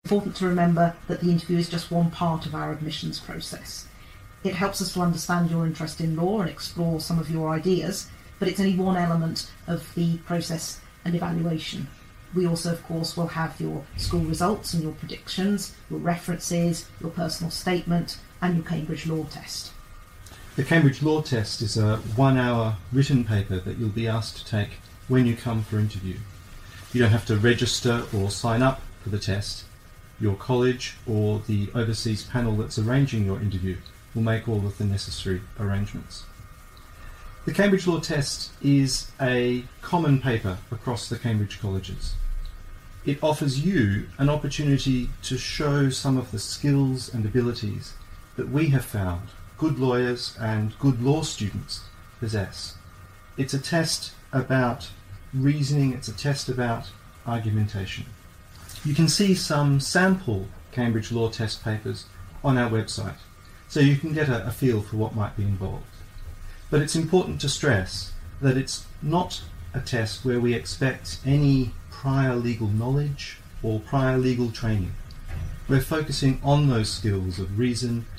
Important to remember that the interview is just one part of our admissions process. It helps us to understand your interest in law and explore some of your ideas, but it's only one element of the process and evaluation. We also, of course, will have your school results and your predictions, your references, your personal statement, and your Cambridge Law Test. The Cambridge Law Test is a 1-hour written paper that you'll be asked to take when you come for interview. You don't have to register or sign up for the test. Your college or the overseas panel that's arranging your interview will make all of the necessary arrangements. The Cambridge Law Test is a common paper across the Cambridge colleges. It offers you an opportunity to show some of the skills and abilities that we have found good lawyers and good law students possess. It's a test about reasoning, it's a test about argumentation. You can see some sample Cambridge Law Test papers on our website, so you can get a feel for what might be involved. But it's important to stress that it's not a test where we expect any prior legal knowledge or prior legal training. We're focusing on those skills of reason